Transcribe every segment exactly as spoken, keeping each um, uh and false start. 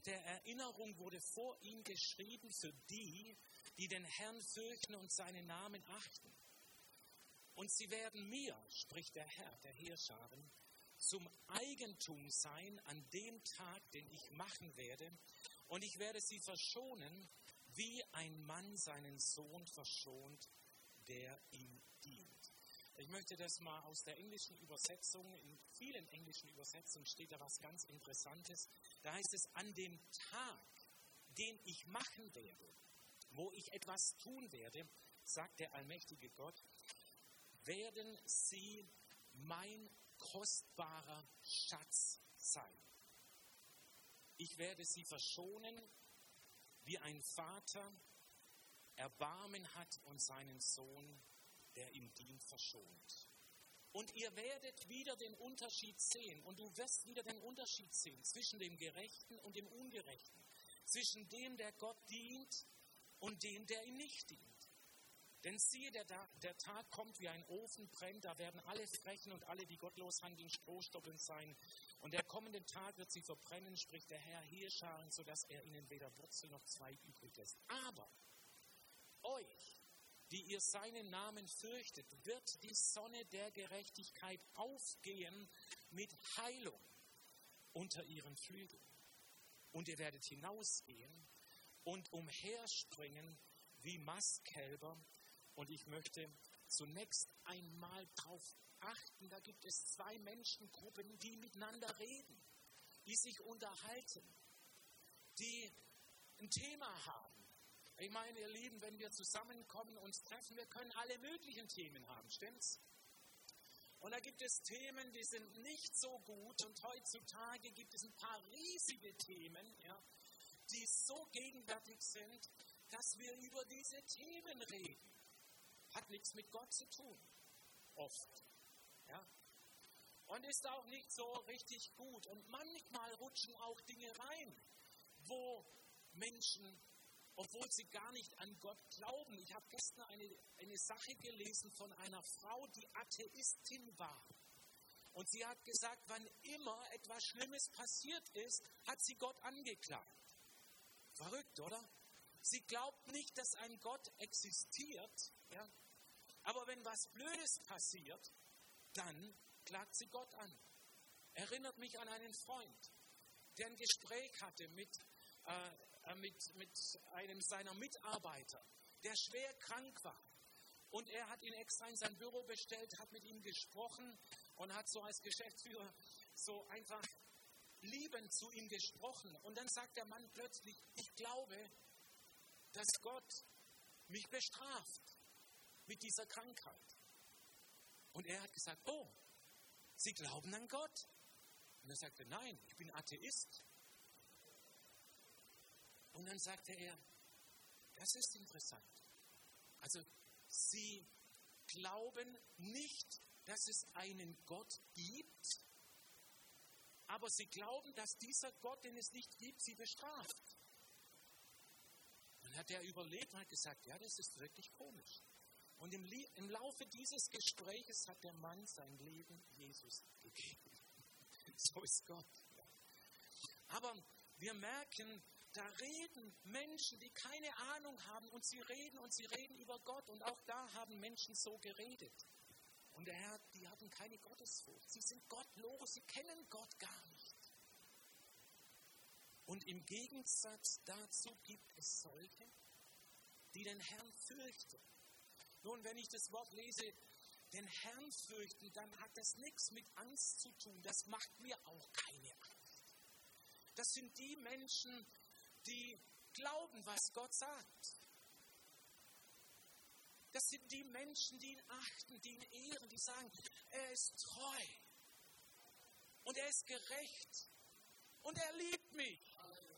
der Erinnerung wurde vor ihm geschrieben für die, die den Herrn fürchten und seinen Namen achten. Und sie werden mir, spricht der Herr, der Heerscharen, zum Eigentum sein an dem Tag, den ich machen werde. Und ich werde sie verschonen, wie ein Mann seinen Sohn verschont, der ihm dient. Ich möchte das mal aus der englischen Übersetzung, in vielen englischen Übersetzungen steht da was ganz Interessantes. Da heißt es, an dem Tag, den ich machen werde, wo ich etwas tun werde, sagt der allmächtige Gott, werden sie mein kostbarer Schatz sein. Ich werde sie verschonen, wie ein Vater Erbarmen hat und seinen Sohn, der ihm dient, verschont. Und ihr werdet wieder den Unterschied sehen, und du wirst wieder den Unterschied sehen zwischen dem Gerechten und dem Ungerechten, zwischen dem, der Gott dient, und dem, der ihm nicht dient. Denn siehe, der, der Tag kommt wie ein Ofen brennt, da werden alle Frechen und alle, die gottlos handeln, Strohstoppeln sein. Und der kommende Tag wird sie verbrennen, spricht der Herr Heerscharen, sodass er ihnen weder Wurzel noch Zweig übrig lässt. Aber euch, die ihr seinen Namen fürchtet, wird die Sonne der Gerechtigkeit aufgehen mit Heilung unter ihren Flügeln. Und ihr werdet hinausgehen und umherspringen wie Mastkälber. Und ich möchte zunächst einmal darauf achten, da gibt es zwei Menschengruppen, die miteinander reden, die sich unterhalten, die ein Thema haben. Ich meine, ihr Lieben, wenn wir zusammenkommen, uns treffen, wir können alle möglichen Themen haben, stimmt's? Und da gibt es Themen, die sind nicht so gut, und heutzutage gibt es ein paar riesige Themen, ja, die so gegenwärtig sind, dass wir über diese Themen reden. Hat nichts mit Gott zu tun, oft. Ja? Und ist auch nicht so richtig gut. Und manchmal rutschen auch Dinge rein, wo Menschen, obwohl sie gar nicht an Gott glauben. Ich habe gestern eine, eine Sache gelesen von einer Frau, die Atheistin war. Und sie hat gesagt, wann immer etwas Schlimmes passiert ist, hat sie Gott angeklagt. Verrückt, oder? Sie glaubt nicht, dass ein Gott existiert, ja? Aber wenn was Blödes passiert, dann klagt sie Gott an. Erinnert mich an einen Freund, der ein Gespräch hatte mit, äh, mit, mit einem seiner Mitarbeiter, der schwer krank war. Und er hat ihn extra in sein Büro bestellt, hat mit ihm gesprochen und hat so als Geschäftsführer so einfach liebend zu ihm gesprochen. Und dann sagt der Mann plötzlich, ich glaube, dass Gott mich bestraft mit dieser Krankheit. Und er hat gesagt, oh, Sie glauben an Gott? Und er sagte, nein, ich bin Atheist. Und dann sagte er, das ist interessant. Also, Sie glauben nicht, dass es einen Gott gibt, aber Sie glauben, dass dieser Gott, den es nicht gibt, Sie bestraft. Dann hat er überlegt und hat gesagt, ja, das ist wirklich komisch. Und im, im Laufe dieses Gespräches hat der Mann sein Leben Jesus gegeben. So ist Gott. Aber wir merken, da reden Menschen, die keine Ahnung haben, und sie reden und sie reden über Gott. Und auch da haben Menschen so geredet. Und der Herr, die hatten keine Gottesfurcht. Sie sind gottlos, sie kennen Gott gar nicht. Und im Gegensatz dazu gibt es solche, die den Herrn fürchten. Nun, wenn ich das Wort lese, den Herrn fürchten, dann hat das nichts mit Angst zu tun. Das macht mir auch keine Angst. Das sind die Menschen, die glauben, was Gott sagt. Das sind die Menschen, die ihn achten, die ihn ehren, die sagen, er ist treu und er ist gerecht und er liebt mich.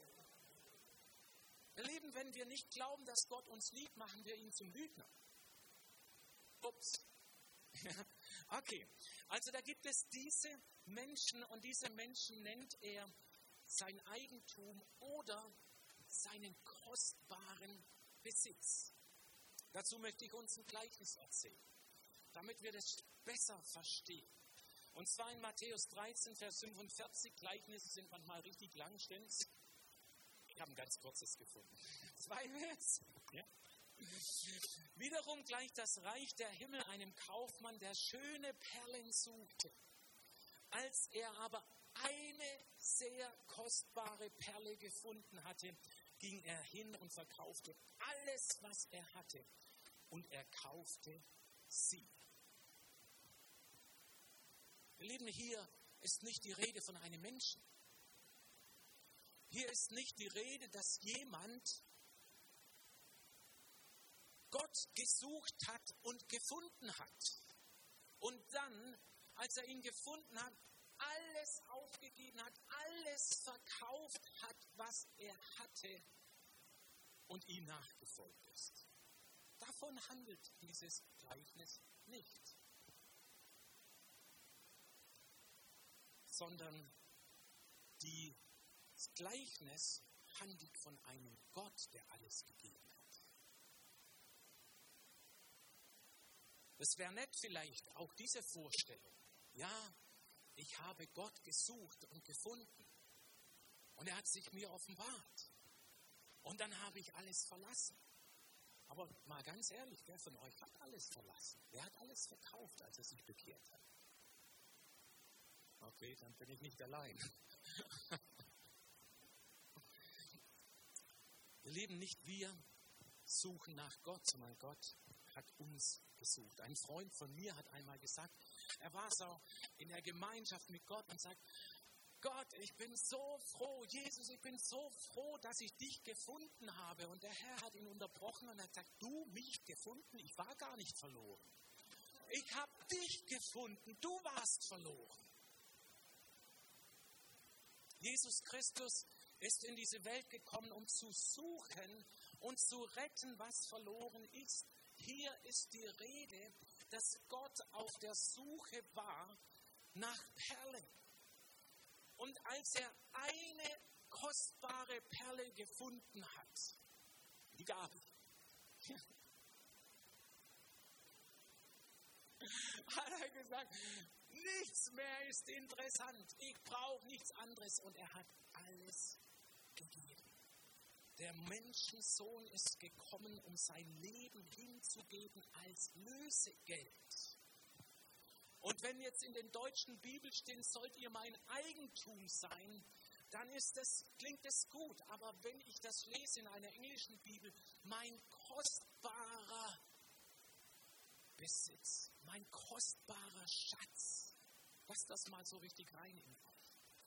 Ihr Lieben, wenn wir nicht glauben, dass Gott uns liebt, machen wir ihn zum Lügner. Ups. Okay, also da gibt es diese Menschen, und diese Menschen nennt er sein Eigentum oder seinen kostbaren Besitz. Dazu möchte ich uns ein Gleichnis erzählen, damit wir das besser verstehen. Und zwar in Matthäus dreizehn, Vers fünfundvierzig, Gleichnisse sind manchmal richtig lang, stimmt's? Ich habe ein ganz kurzes gefunden. Zwei Vers. Ja. Wiederum gleicht das Reich der Himmel einem Kaufmann, der schöne Perlen suchte. Als er aber eine sehr kostbare Perle gefunden hatte, ging er hin und verkaufte alles, was er hatte. Und er kaufte sie. Wir leben hier, ist nicht die Rede von einem Menschen. Hier ist nicht die Rede, dass jemand Gott gesucht hat und gefunden hat. Und dann, als er ihn gefunden hat, alles aufgegeben hat, alles verkauft hat, was er hatte und ihm nachgefolgt ist. Davon handelt dieses Gleichnis nicht. Sondern die Das Gleichnis handelt von einem Gott, der alles gegeben hat. Das wäre nett vielleicht, auch diese Vorstellung. Ja, ich habe Gott gesucht und gefunden. Und er hat sich mir offenbart. Und dann habe ich alles verlassen. Aber mal ganz ehrlich, wer von euch hat alles verlassen? Wer hat alles verkauft, als er sich bekehrt hat? Okay, dann bin ich nicht allein. Wir leben nicht wir suchen nach Gott, sondern Gott hat uns gesucht. Ein Freund von mir hat einmal gesagt, er war so in der Gemeinschaft mit Gott und sagt, Gott, ich bin so froh, Jesus, ich bin so froh, dass ich dich gefunden habe. Und der Herr hat ihn unterbrochen und hat gesagt, du mich gefunden? Ich war gar nicht verloren. Ich habe dich gefunden, du warst verloren. Jesus Christus ist in diese Welt gekommen, um zu suchen und zu retten, was verloren ist. Hier ist die Rede, dass Gott auf der Suche war nach Perlen. Und als er eine kostbare Perle gefunden hat, die Gabe, hat er gesagt, nichts mehr ist interessant, ich brauche nichts anderes. Und er hat alles gegeben. Der Menschensohn ist gekommen, um sein Leben hinzugeben als Lösegeld. Und wenn jetzt in den deutschen Bibel steht, sollt ihr mein Eigentum sein, dann ist das, klingt das gut. Aber wenn ich das lese in einer englischen Bibel, mein kostbarer Besitz, mein kostbarer Schatz, lass das mal so richtig rein in euch.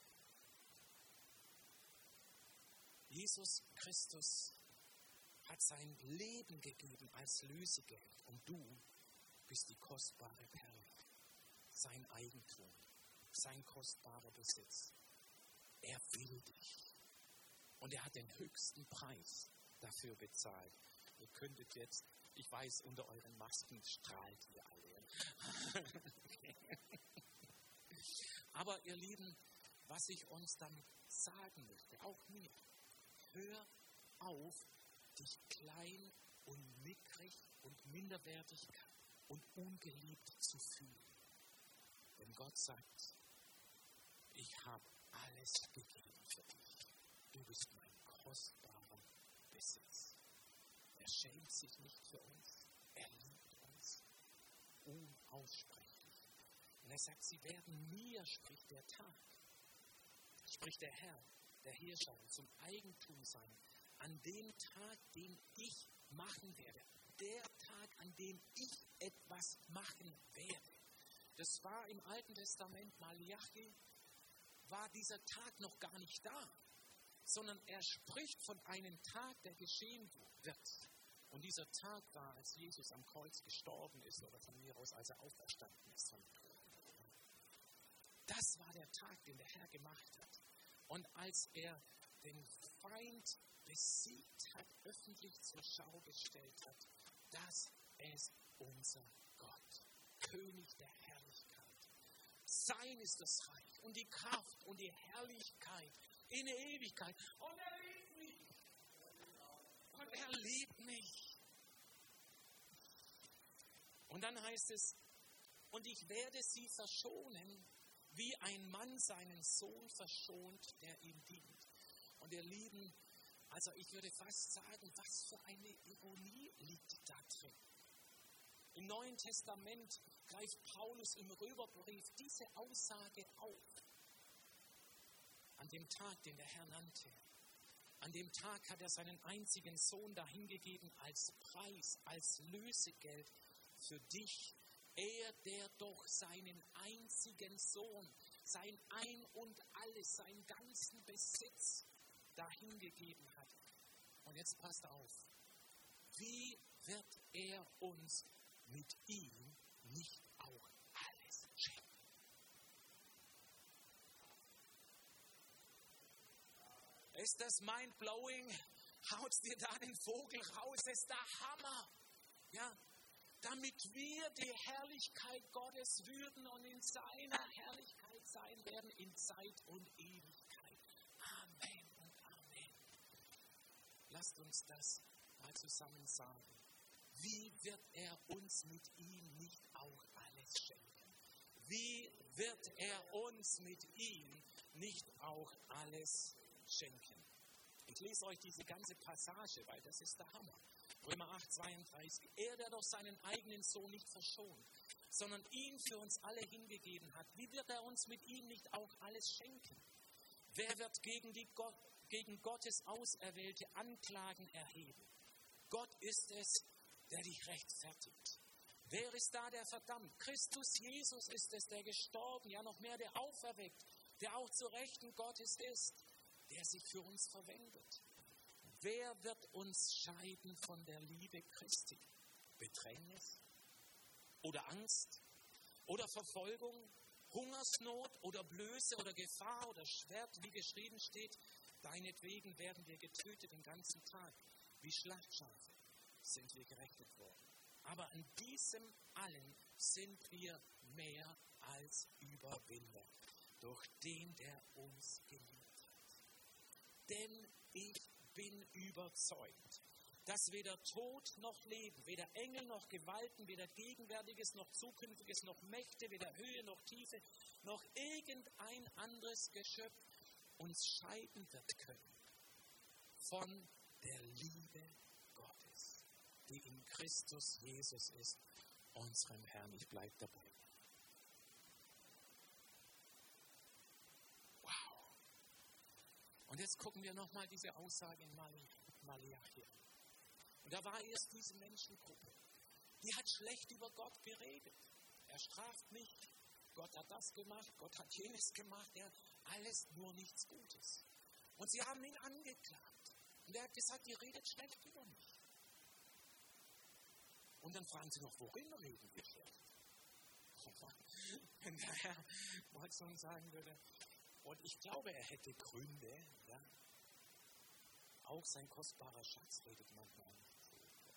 Jesus Christus hat sein Leben gegeben als Lösegeld und du bist die kostbare Perle, sein Eigentum, sein kostbarer Besitz. Er will dich und er hat den höchsten Preis dafür bezahlt. Ihr könntet jetzt, ich weiß, unter euren Masken strahlt ihr alle. Aber ihr Lieben, was ich uns damit sagen möchte, auch mir, hör auf, dich klein und mickrig und minderwertig und ungeliebt zu fühlen. Denn Gott sagt, ich habe alles gegeben für dich. Du bist mein kostbarer Besitz. Er schämt sich nicht für uns. Er liebt uns unaussprechlich. Und er sagt, sie werden mir, spricht der Tag, spricht der Herr, der Herrscher, zum Eigentum sein, an dem Tag, den ich machen werde. Der Tag, an dem ich etwas machen werde. Das war im Alten Testament, Malachi, war dieser Tag noch gar nicht da, sondern er spricht von einem Tag, der geschehen wird. Und dieser Tag war, als Jesus am Kreuz gestorben ist, oder von mir aus, als er auferstanden ist von den Toten. Das war der Tag, den der Herr gemacht hat. Und als er den Feind besiegt hat, öffentlich zur Schau gestellt hat, das ist unser Gott, König der Herrlichkeit. Sein ist das Reich und die Kraft und die Herrlichkeit in der Ewigkeit. Und er liebt mich. Und er liebt mich. Und dann heißt es, und ich werde sie verschonen, wie ein Mann seinen Sohn verschont, der ihm dient. Und ihr Lieben, Also ich würde fast sagen, was für eine Ironie liegt da drin. Im Neuen Testament greift Paulus im Römerbrief diese Aussage auf. An dem Tag, den der Herr nannte, an dem Tag hat er seinen einzigen Sohn dahingegeben als Preis, als Lösegeld für dich. Er, der doch seinen einzigen Sohn, sein Ein und Alles, seinen ganzen Besitz dahingegeben hat. Und jetzt passt auf, wie wird er uns mit ihm nicht auch alles schenken? Ist das mind-blowing? Haut dir da den Vogel raus, das ist der Hammer. Ja, damit wir die Herrlichkeit Gottes würden und in seiner Herrlichkeit sein werden in Zeit und Ewigkeit. Amen und Amen. Lasst uns das mal zusammen sagen. Wie wird er uns mit ihm nicht auch alles schenken? Wie wird er uns mit ihm nicht auch alles schenken? Ich lese euch diese ganze Passage, weil das ist der Hammer. Römer acht, zweiunddreißig. Er, der doch seinen eigenen Sohn nicht verschont, sondern ihn für uns alle hingegeben hat, wie wird er uns mit ihm nicht auch alles schenken? Wer wird gegen, die Gott, gegen Gottes Auserwählte Anklagen erheben? Gott ist es, der dich rechtfertigt. Wer ist da, der verdammt? Christus Jesus ist es, der gestorben, ja noch mehr, der auferweckt, der auch zu Rechten Gottes ist, der sich für uns verwendet. Wer wird uns scheiden von der Liebe Christi? Bedrängnis? Oder Angst? Oder Verfolgung? Hungersnot? Oder Blöße? Oder Gefahr? Oder Schwert? Wie geschrieben steht, deinetwegen werden wir getötet den ganzen Tag. Wie Schlachtschafe sind wir gerechnet worden. Aber an diesem allen sind wir mehr als Überwinder, durch den, der uns geliebt hat. Denn ich bin überzeugt, dass weder Tod noch Leben, weder Engel noch Gewalten, weder Gegenwärtiges noch Zukünftiges noch Mächte, weder Höhe noch Tiefe, noch irgendein anderes Geschöpf uns scheiden wird können von der Liebe Gottes, die in Christus Jesus ist, unserem Herrn. Ich bleibe dabei. Wow. Und jetzt gucken wir nochmal diese Aussage in Malachi an. Und da war erst diese Menschengruppe, die hat schlecht über Gott geredet. Er straft mich, Gott hat das gemacht, Gott hat jenes gemacht, ja, alles nur nichts Gutes. Und sie haben ihn angeklagt. Und er hat gesagt, ihr redet schlecht über mich. Und dann fragen sie noch, worin reden wir schlecht? Wenn der Herr Wolfson sagen würde, und ich glaube, er hätte Gründe, ja, auch sein kostbarer Schatz redet manchmal nicht so.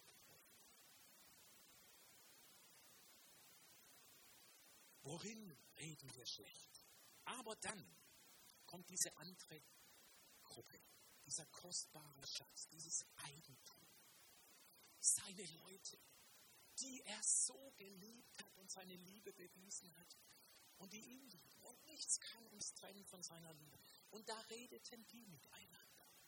Worin reden wir schlecht? Aber dann kommt diese andere Gruppe, dieser kostbare Schatz, dieses Eigentum, seine Leute, die er so geliebt hat und seine Liebe bewiesen hat und die ihn lieben. Und nichts kann uns trennen von seiner Liebe. Und da redeten die miteinander.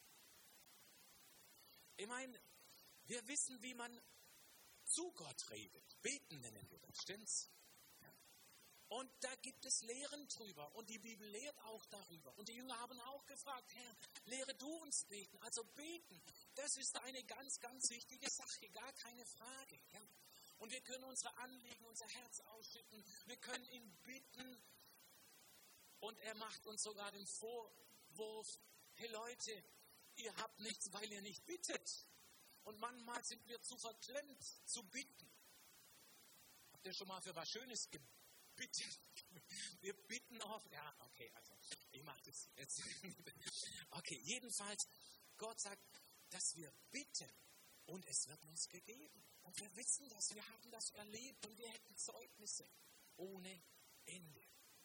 Ich meine, wir wissen, wie man zu Gott redet. Beten nennen wir das, stimmt's? Ja. Und da gibt es Lehren drüber. Und die Bibel lehrt auch darüber. Und die Jünger haben auch gefragt, Herr, lehre du uns beten. Also beten, das ist eine ganz, ganz wichtige Sache, gar keine Frage. Ja. Und wir können unsere Anliegen, unser Herz ausschütten. Wir können ihn bitten. Und er macht uns sogar den Vorwurf, hey Leute, ihr habt nichts, weil ihr nicht bittet. Und manchmal sind wir zu verklemmt, zu bitten. Habt ihr schon mal für was Schönes gebittet? Wir bitten oft. Ja, okay, also ich mache das jetzt. Okay, jedenfalls, Gott sagt, dass wir bitten und es wird uns gegeben. Und wir wissen das, wir haben das erlebt und wir hätten Zeugnisse ohne Ende.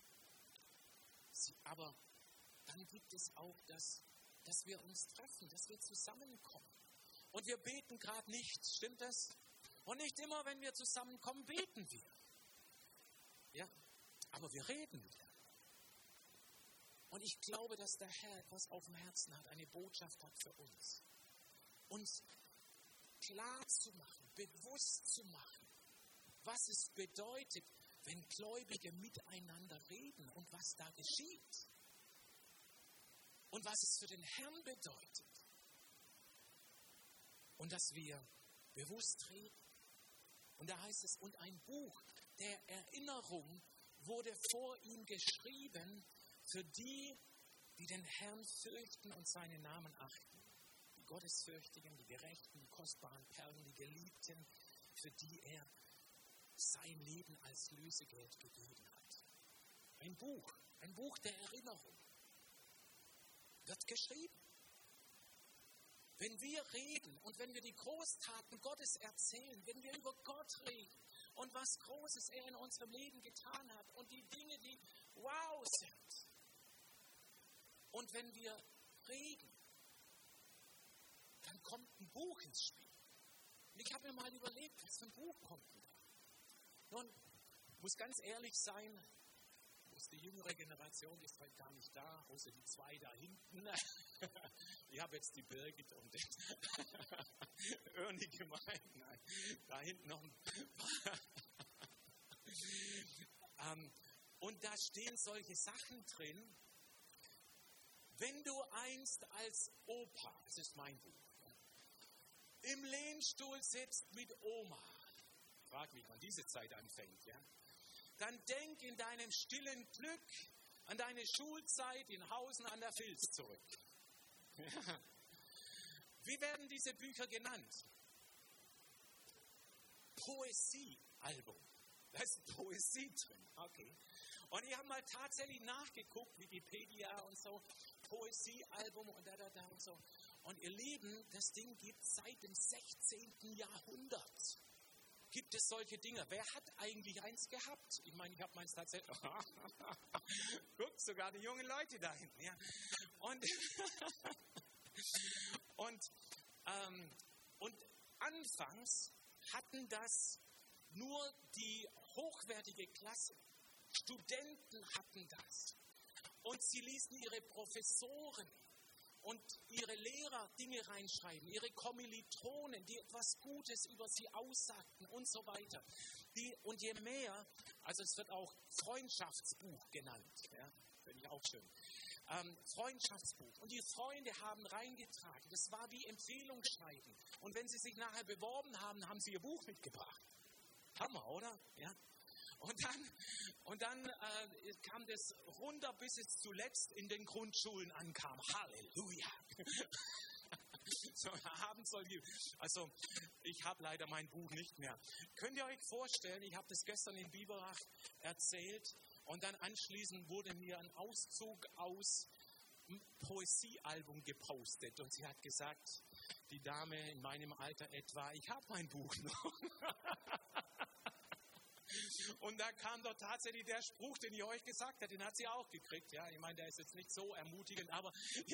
Aber dann gibt es auch das, dass wir uns treffen, dass wir zusammenkommen. Und wir beten gerade nicht, stimmt das? Und nicht immer, wenn wir zusammenkommen, beten wir. Ja, aber wir reden miteinander. Und ich glaube, dass der Herr etwas auf dem Herzen hat, eine Botschaft hat für uns. Uns klar zu machen, bewusst zu machen, was es bedeutet, wenn Gläubige miteinander reden und was da geschieht. Und was es für den Herrn bedeutet. Und dass wir bewusst reden. Und da heißt es, und ein Buch der Erinnerung wurde vor ihm geschrieben für die, die den Herrn fürchten und seinen Namen achten. Die Gottesfürchtigen, die Gerechten, die kostbaren Perlen, die Geliebten, für die er sein Leben als Lösegeld gegeben hat. Ein Buch, ein Buch der Erinnerung wird geschrieben. Wenn wir reden und wenn wir die Großtaten Gottes erzählen, wenn wir über Gott reden und was Großes er in unserem Leben getan hat und die Dinge, die wow sind. Und wenn wir reden, dann kommt ein Buch ins Spiel. Und ich habe mir mal überlegt, was für ein Buch kommt denn da? Nun, ich muss ganz ehrlich sein, die jüngere Generation ist heute gar nicht da, außer die zwei da hinten. Ich habe jetzt die Birgit und den Ernie gemeint. Nein, da hinten noch ein paar. ähm, und da stehen solche Sachen drin. Wenn du einst als Opa, das ist mein Buch, im Lehnstuhl sitzt mit Oma, frag mich, wann diese Zeit anfängt, ja? Dann denk in deinem stillen Glück an deine Schulzeit in Hausen an der Vils zurück. Ja. Wie werden diese Bücher genannt? Poesiealbum. Da ist Poesie drin. Okay. Und ich habe mal tatsächlich nachgeguckt, Wikipedia und so, Poesiealbum und da, da, da und so. Und ihr Lieben, das Ding gibt es seit dem sechzehnten Jahrhundert. Gibt es solche Dinge? Wer hat eigentlich eins gehabt? Ich meine, ich habe meins tatsächlich. Guck, sogar die jungen Leute da hinten. Ja. Und, und, ähm, und anfangs hatten das nur die hochwertige Klasse. Studenten hatten das. Und sie ließen ihre Professoren und ihre Lehrer Dinge reinschreiben, ihre Kommilitonen, die etwas Gutes über sie aussagten und so weiter. Die, und je mehr, also es wird auch Freundschaftsbuch genannt, ja, finde ich auch schön. Ähm, Freundschaftsbuch. Und die Freunde haben reingetragen. Das war wie Empfehlungsschreiben. Und wenn sie sich nachher beworben haben, haben sie ihr Buch mitgebracht. Hammer, oder? Ja. Und dann, und dann äh, kam das runter, bis es zuletzt in den Grundschulen ankam. Halleluja! So, haben solche, also ich habe leider mein Buch nicht mehr. Könnt ihr euch vorstellen, ich habe das gestern in Biberach erzählt und dann anschließend wurde mir ein Auszug aus dem Poesiealbum gepostet und sie hat gesagt, die Dame in meinem Alter etwa, ich habe mein Buch noch. Und da kam doch tatsächlich der Spruch, den ich euch gesagt habe, den hat sie auch gekriegt. Ja, ich meine, der ist jetzt nicht so ermutigend, aber,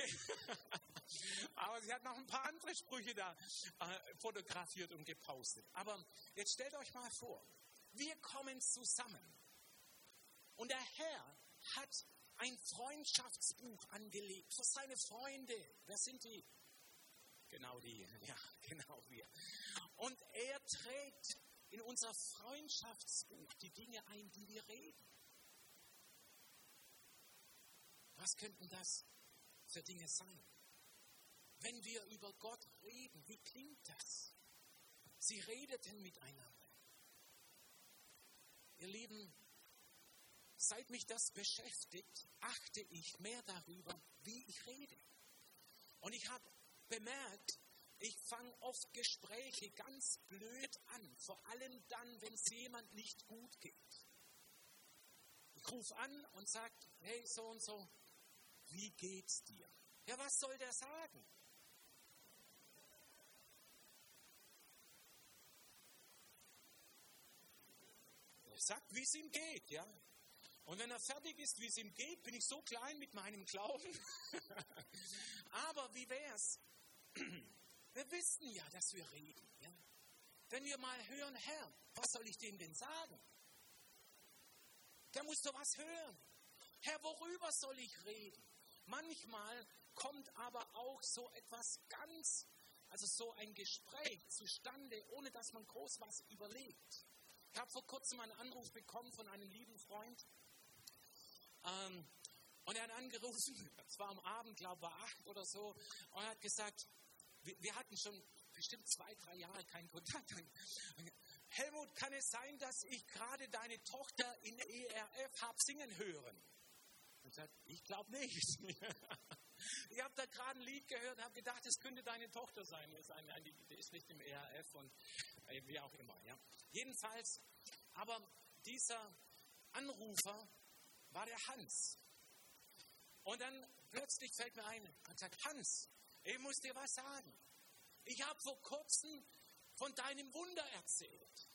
aber sie hat noch ein paar andere Sprüche da äh, fotografiert und gepostet. Aber jetzt stellt euch mal vor, wir kommen zusammen und der Herr hat ein Freundschaftsbuch angelegt für seine Freunde. Wer sind die? Genau die, ja, genau wir. Und er trägt in unser Freundschaftsbuch die Dinge ein, die wir reden. Was könnten das für Dinge sein? Wenn wir über Gott reden, wie klingt das? Sie redeten miteinander. Ihr Lieben, seit mich das beschäftigt, achte ich mehr darüber, wie ich rede. Und ich habe bemerkt, ich fange oft Gespräche ganz blöd an, vor allem dann, wenn es jemand nicht gut geht. Ich rufe an und sage, hey, so und so, wie geht's dir? Ja, was soll der sagen? Er sagt, wie es ihm geht, ja. Und wenn er fertig ist, wie es ihm geht, bin ich so klein mit meinem Glauben. Aber wie wär's? Wir wissen ja, dass wir reden. Ja? Wenn wir mal hören, Herr, was soll ich dem denn sagen? Der muss doch was hören. Herr, worüber soll ich reden? Manchmal kommt aber auch so etwas ganz, also so ein Gespräch zustande, ohne dass man groß was überlegt. Ich habe vor kurzem einen Anruf bekommen von einem lieben Freund. Ähm, und er hat angerufen, es war am Abend, glaube ich, war acht oder so, und er hat gesagt, wir, wir hatten schon bestimmt zwei, drei Jahre keinen Kontakt. Helmut, kann es sein, dass ich gerade deine Tochter in der E R F habe singen hören? Und ich sagte, ich glaube nicht. Ich habe da gerade ein Lied gehört und habe gedacht, es könnte deine Tochter sein. Die ist nicht im E R F und wie auch immer. Ja. Jedenfalls, aber dieser Anrufer war der Hans. Und dann plötzlich fällt mir ein und sagt, Hans, ich muss dir was sagen. Ich habe vor kurzem von deinem Wunder erzählt.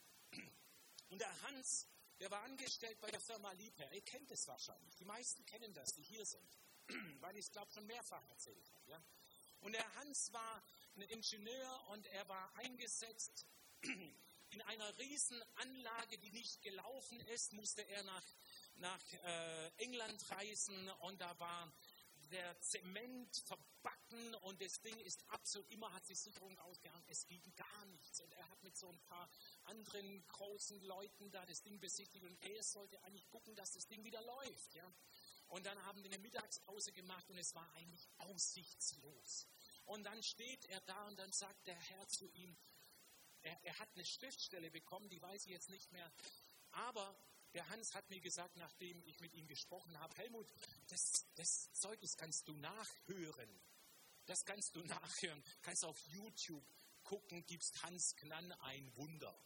Und der Hans, der war angestellt bei der Firma Liebherr. Ihr kennt es wahrscheinlich. Die meisten kennen das, die hier sind. Weil ich es, glaube ich, schon mehrfach erzählt habe. Ja? Und der Hans war ein Ingenieur und er war eingesetzt in einer riesen Anlage, die nicht gelaufen ist, musste er nach, nach äh, England reisen und da war der Zement verbacken und das Ding ist absolut, immer hat die Sicherung ausgehangen, es ging gar nichts. Und er hat mit so ein paar anderen großen Leuten da das Ding besichtigt und er sollte eigentlich gucken, dass das Ding wieder läuft. Ja? Und dann haben wir eine Mittagspause gemacht und es war eigentlich aussichtslos. Und dann steht er da und dann sagt der Herr zu ihm, er, er hat eine Schriftstelle bekommen, die weiß ich jetzt nicht mehr, aber der Hans hat mir gesagt, nachdem ich mit ihm gesprochen habe, Helmut, das, das Zeugnis kannst du nachhören. Das kannst du nachhören. Kannst auf YouTube gucken, gibst Hans Knann ein Wunder.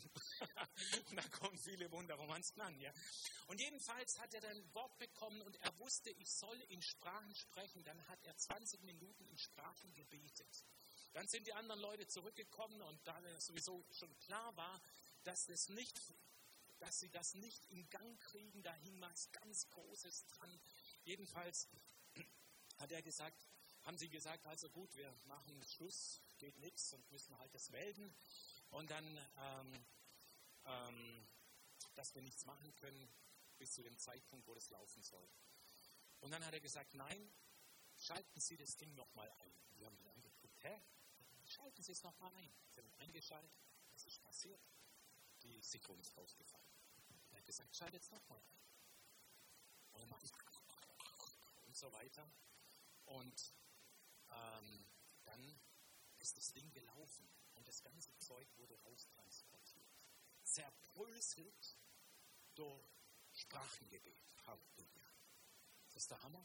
Da kommen viele Wunder von Hans Knann. Ja. Und jedenfalls hat er dann ein Wort bekommen und er wusste, ich soll in Sprachen sprechen. Dann hat er zwanzig Minuten in Sprachen gebetet. Dann sind die anderen Leute zurückgekommen und da sowieso schon klar war, dass das nicht... dass sie das nicht in Gang kriegen, da hing was ganz Großes dran. Jedenfalls hat er gesagt, haben sie gesagt, also gut, wir machen Schluss, geht nichts und müssen halt das melden. Und dann, ähm, ähm, dass wir nichts machen können bis zu dem Zeitpunkt, wo das laufen soll. Und dann hat er gesagt, nein, schalten Sie das Ding nochmal ein. Wir haben ihn angeguckt, hä? Schalten Sie es nochmal ein. Sie haben eingeschaltet, was ist passiert? Die Sicherung ist ausgefallen. Er hat gesagt, schalt jetzt nochmal ein. Und dann macht es und so weiter. Und ähm, dann ist das Ding gelaufen und das ganze Zeug wurde raustransportiert. Zerbröselt durch Sprachengebet. Halleluja. Das ist der Hammer.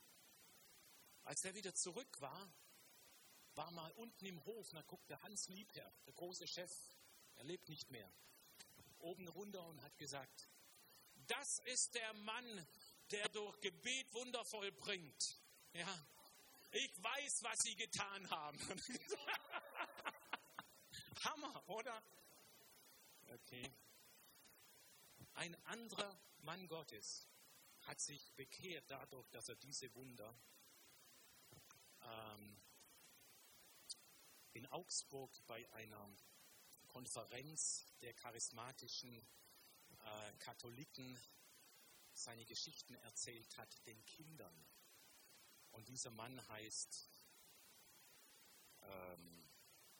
Als er wieder zurück war, war mal unten im Hof, da guckt der Hans Liebherr, der große Chef, er lebt nicht mehr, oben runter und hat gesagt, das ist der Mann, der durch Gebet Wunder vollbringt. Ja, ich weiß, was Sie getan haben. Hammer, oder? Okay. Ein anderer Mann Gottes hat sich bekehrt dadurch, dass er diese Wunder ähm, in Augsburg bei einer Konferenz der charismatischen äh, Katholiken seine Geschichten erzählt hat, den Kindern. Und dieser Mann heißt ähm,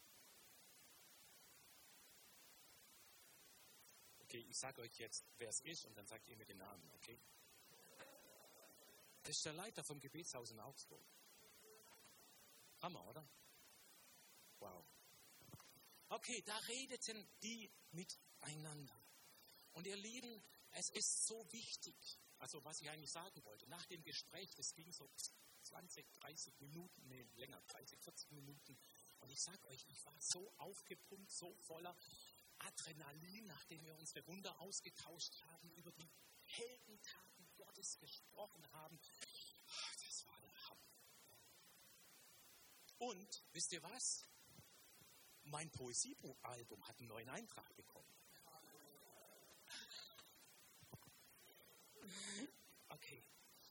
okay, ich sage euch jetzt, wer es ist und dann sagt ihr mir den Namen, okay? Das ist der Leiter vom Gebetshaus in Augsburg. Hammer, oder? Wow. Okay, da redeten die miteinander. Und ihr Lieben, es ist so wichtig, also was ich eigentlich sagen wollte, nach dem Gespräch, das ging so zwanzig, dreißig Minuten, nee, länger, dreißig, vierzig Minuten. Und ich sage euch, ich war so aufgepumpt, so voller Adrenalin, nachdem wir unsere Wunder ausgetauscht haben, über die Heldentaten Gottes gesprochen haben. Das war der Hammer. Und, wisst ihr was? Mein Poesiealbum hat einen neuen Eintrag bekommen. Okay.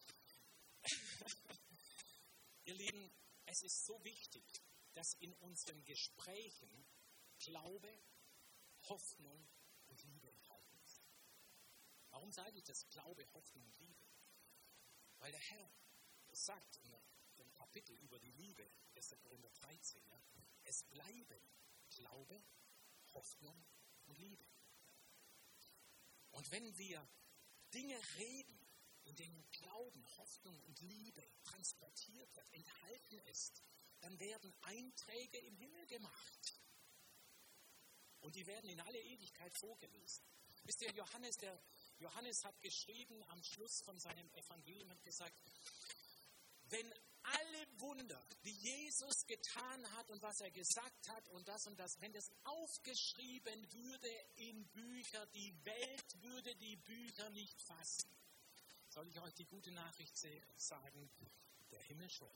Ihr Lieben, es ist so wichtig, dass in unseren Gesprächen Glaube, Hoffnung und Liebe enthalten ist. Warum sage ich das? Glaube, Hoffnung und Liebe. Weil der Herr sagt in dem Kapitel über die Liebe, erster Korinther dreizehn, ja, es bleiben Glaube, Hoffnung und Liebe. Und wenn wir Dinge reden, in denen Glauben, Hoffnung und Liebe transportiert wird, enthalten ist, dann werden Einträge im Himmel gemacht. Und die werden in alle Ewigkeit vorgelesen. Wisst ihr, Johannes, der Johannes hat geschrieben am Schluss von seinem Evangelium und gesagt, wenn alle Wunder, die Jesus getan hat und was er gesagt hat und das und das, wenn das aufgeschrieben würde in Bücher, die Welt würde die Bücher nicht fassen. Soll ich euch die gute Nachricht sagen? Der Himmel schon.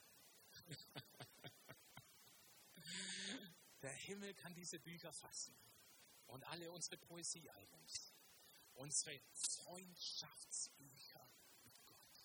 Der Himmel kann diese Bücher fassen. Und alle unsere Poesiealbums, unsere Freundschaftsbücher mit Gott.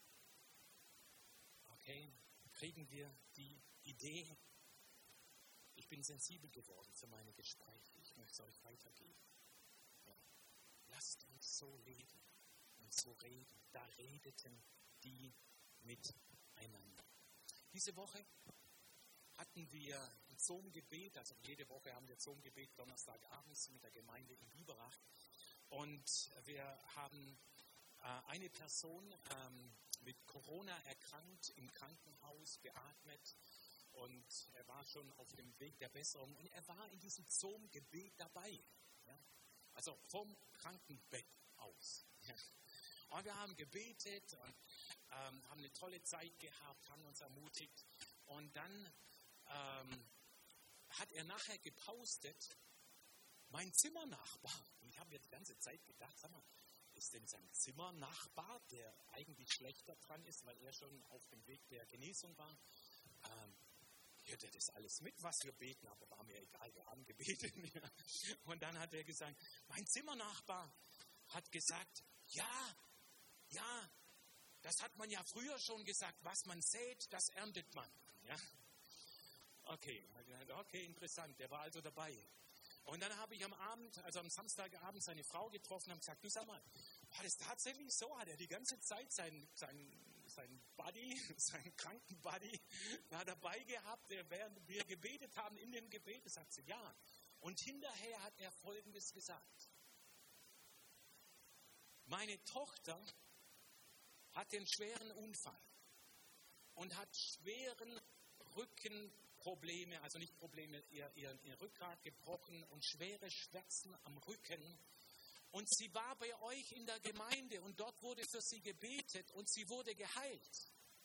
Okay, kriegen wir die Idee? Ich bin sensibel geworden für meine Gespräche. Ich möchte es euch weitergeben. Ja. Lasst uns so leben und so reden. Da redeten die miteinander. Diese Woche hatten wir ein Zoom-Gebet, also jede Woche haben wir Zoom-Gebet Donnerstagabends mit der Gemeinde in Biberach. Und wir haben äh, eine Person ähm, mit Corona erkrankt, im Krankenhaus beatmet. Und er war schon auf dem Weg der Besserung. Und er war in diesem Zoom-Gebet dabei. Ja? Also vom Krankenbett aus. Ja. Und wir haben gebetet und ähm, haben eine tolle Zeit gehabt, haben uns ermutigt. Und dann ähm, hat er nachher gepostet, mein Zimmernachbar. Ich habe mir die ganze Zeit gedacht, sag mal, ist denn sein Zimmernachbar, der eigentlich schlechter dran ist, weil er schon auf dem Weg der Genesung war, ähm, hört er das alles mit, was wir beten, aber war mir egal, wir haben gebetet. Und dann hat er gesagt, mein Zimmernachbar hat gesagt, ja, ja, das hat man ja früher schon gesagt, was man sät, das erntet man. Ja? Okay, okay, interessant, der war also dabei. Und dann habe ich am Abend, also am Samstagabend seine Frau getroffen und gesagt, du sag mal, war das tatsächlich so? Hat er die ganze Zeit seinen, seinen, seinen Buddy, seinen kranken Buddy da dabei gehabt, während wir gebetet haben in dem Gebet? Das sagt sie, ja. Und hinterher hat er Folgendes gesagt. Meine Tochter hat den schweren Unfall und hat schweren Rückenprobleme, also nicht Probleme, ihr, ihr, ihr Rückgrat gebrochen und schwere Schmerzen am Rücken. Und sie war bei euch in der Gemeinde und dort wurde für sie gebetet und sie wurde geheilt.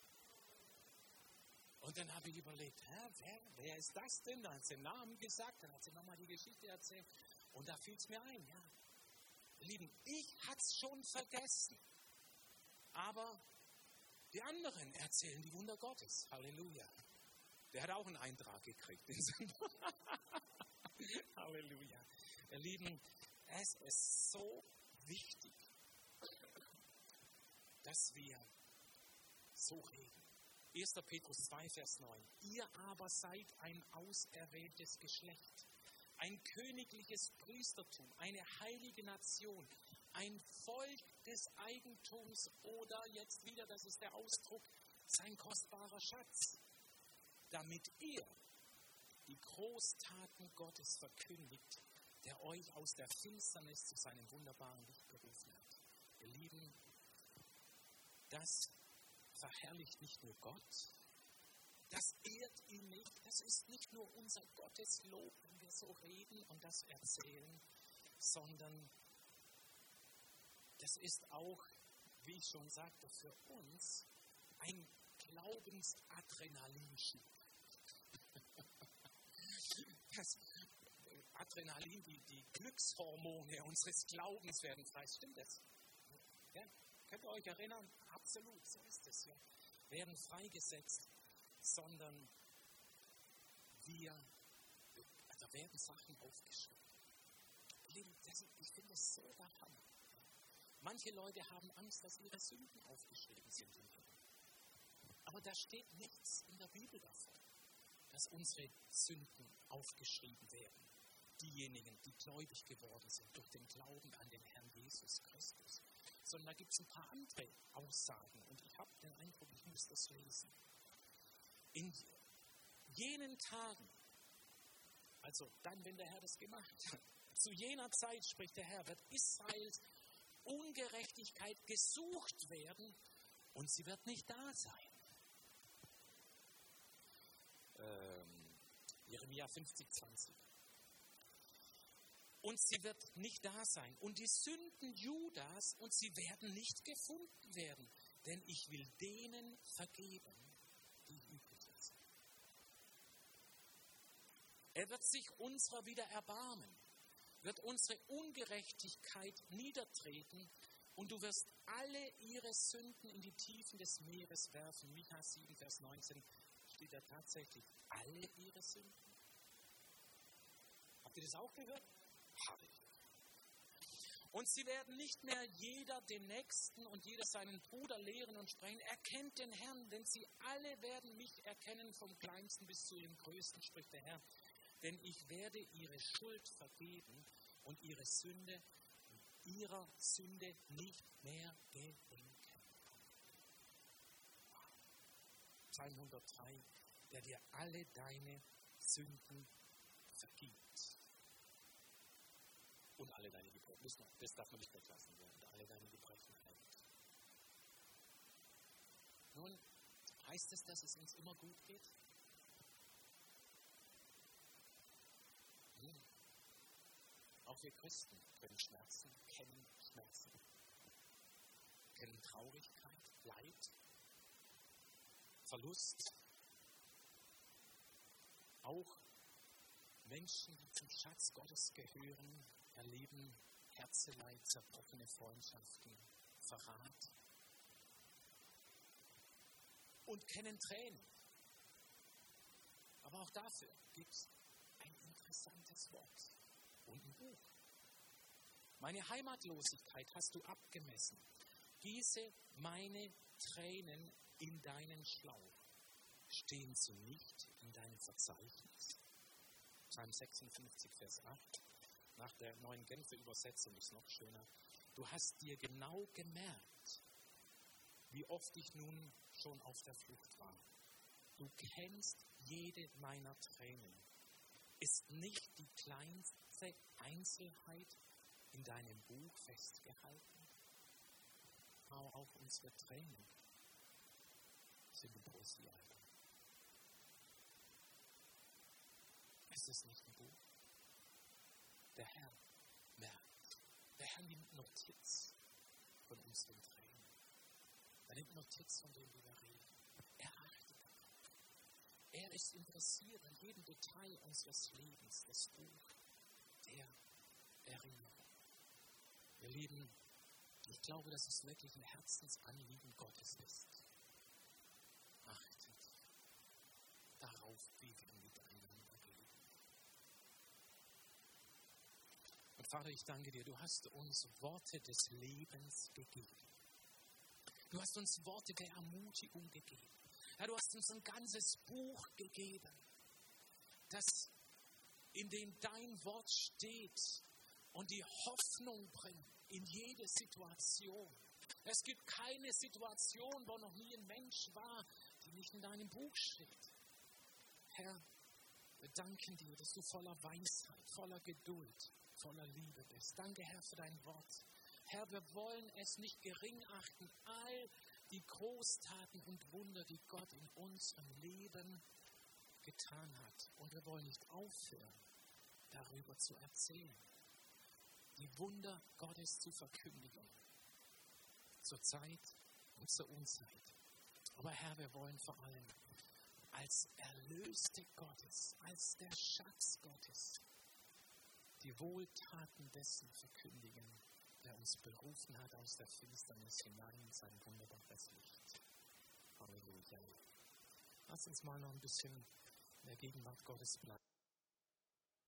Und dann habe ich überlegt, hä, wer, wer ist das denn? Dann hat sie den Namen gesagt, dann hat sie nochmal die Geschichte erzählt und da fiel es mir ein, ja. Ihr Lieben, ich hatte es schon vergessen. Aber die anderen erzählen die Wunder Gottes. Halleluja. Der hat auch einen Eintrag gekriegt. Halleluja. Ihr Lieben, es ist so wichtig, dass wir so reden. erster Petrus zwei, Vers neun. Ihr aber seid ein auserwähltes Geschlecht, ein königliches Priestertum, eine heilige Nation, ein Volk des Eigentums oder jetzt wieder, das ist der Ausdruck, sein kostbarer Schatz, damit ihr die Großtaten Gottes verkündigt, der euch aus der Finsternis zu seinem wunderbaren Licht berufen hat. Ihr Lieben, das verherrlicht nicht nur Gott, das ehrt ihn nicht, das ist nicht nur unser Gotteslob, wenn wir so reden und das erzählen, sondern das ist auch, wie ich schon sagte, für uns ein Glaubensadrenalinschub. Das Adrenalin, die, die Glückshormone unseres Glaubens werden frei. Stimmt das? Ja? Könnt ihr euch erinnern? Absolut, so ist es. Ja. Werden freigesetzt, sondern wir, also werden Sachen aufgeschrieben. Ich finde das so der Hammer. Manche Leute haben Angst, dass ihre Sünden aufgeschrieben sind im Himmel. Aber da steht nichts in der Bibel davon, dass unsere Sünden aufgeschrieben werden. Diejenigen, die gläubig geworden sind durch den Glauben an den Herrn Jesus Christus. sondern da gibt es ein paar andere Aussagen. Und ich habe den Eindruck, ich muss das lesen. In jenen Tagen, also dann, wenn der Herr das gemacht hat, zu jener Zeit, spricht der Herr, wird Israels Ungerechtigkeit gesucht werden und sie wird nicht da sein. Ähm, Jeremia fünfzig, zwanzig. Und sie wird nicht da sein. Und die Sünden Judas, und sie werden nicht gefunden werden, denn ich will denen vergeben, die übrig sind. Er wird sich unserer wieder erbarmen, wird unsere Ungerechtigkeit niedertreten und du wirst alle ihre Sünden in die Tiefen des Meeres werfen. Micha sieben, Vers neunzehn steht da tatsächlich, alle ihre Sünden. Habt ihr das auch gehört? Habe ich. Und sie werden nicht mehr jeder den Nächsten und jeder seinen Bruder lehren und sprechen, erkennt den Herrn, denn sie alle werden mich erkennen, vom Kleinsten bis zu dem Größten, spricht der Herr. Denn ich werde ihre Schuld vergeben und ihre Sünde, ihrer Sünde nicht mehr gedenken. Wow. Psalm hundertdrei, der dir alle deine Sünden vergibt. Und alle deine Gebrechen, das darf man nicht weglassen, und alle deine Gebrechen heilt. Nun, heißt es, dass es uns immer gut geht? Hm. Auch wir Christen können Schmerzen, kennen Schmerzen, kennen Traurigkeit, Leid, Verlust. Auch Menschen, die zum Schatz Gottes gehören, erleben Herzeleid, zerbrochene Freundschaften, Verrat und kennen Tränen. Aber auch dafür gibt es ein interessantes Wort und ein Buch. Meine Heimatlosigkeit hast du abgemessen. Gieße meine Tränen in deinen Schlauch. Stehen sie nicht in deinem Verzeichnis? Psalm sechsundfünfzig, Vers acht. Nach der neuen Genfer Übersetzung ist noch schöner. Du hast dir genau gemerkt, wie oft ich nun schon auf der Flucht war. Du kennst jede meiner Tränen. Ist nicht die kleinste Einzelheit in deinem Buch festgehalten? Auch unsere Tränen sind im Poesiealbum. Ist es nicht ein Buch? Der Herr merkt. Der Herr nimmt Notiz von unseren Tränen. Er nimmt Notiz von dem, wie wir reden. Er achtet darauf. Er ist interessiert an jedem Detail unseres Lebens, das Buch der Erinnerung. Ihr Lieben, ich glaube, dass es wirklich ein Herzensanliegen Gottes ist. Achtet darauf, wie wir miteinander reden. Und Vater, ich danke dir, du hast uns Worte des Lebens gegeben. Du hast uns Worte der Ermutigung gegeben. Ja, du hast uns ein ganzes Buch gegeben, das in dem dein Wort steht und die Hoffnung bringt in jede Situation. Es gibt keine Situation, wo noch nie ein Mensch war, die nicht in deinem Buch steht. Herr, wir danken dir, dass du voller Weisheit, voller Geduld, voller Liebe bist. Danke, Herr, für dein Wort. Herr, wir wollen es nicht gering achten, all die Großtaten und Wunder, die Gott in unserem Leben getan hat. Und wir wollen nicht aufhören, darüber zu erzählen. Die Wunder Gottes zu verkündigen. Zur Zeit und zur Unzeit. Aber Herr, wir wollen vor allem als Erlöste Gottes, als der Schatz Gottes, die Wohltaten dessen verkündigen, der uns berufen hat aus der Finsternis hinein in sein wunderbares Licht. Halleluja. Lass uns mal noch ein bisschen in der Gegenwart Gottes bleiben.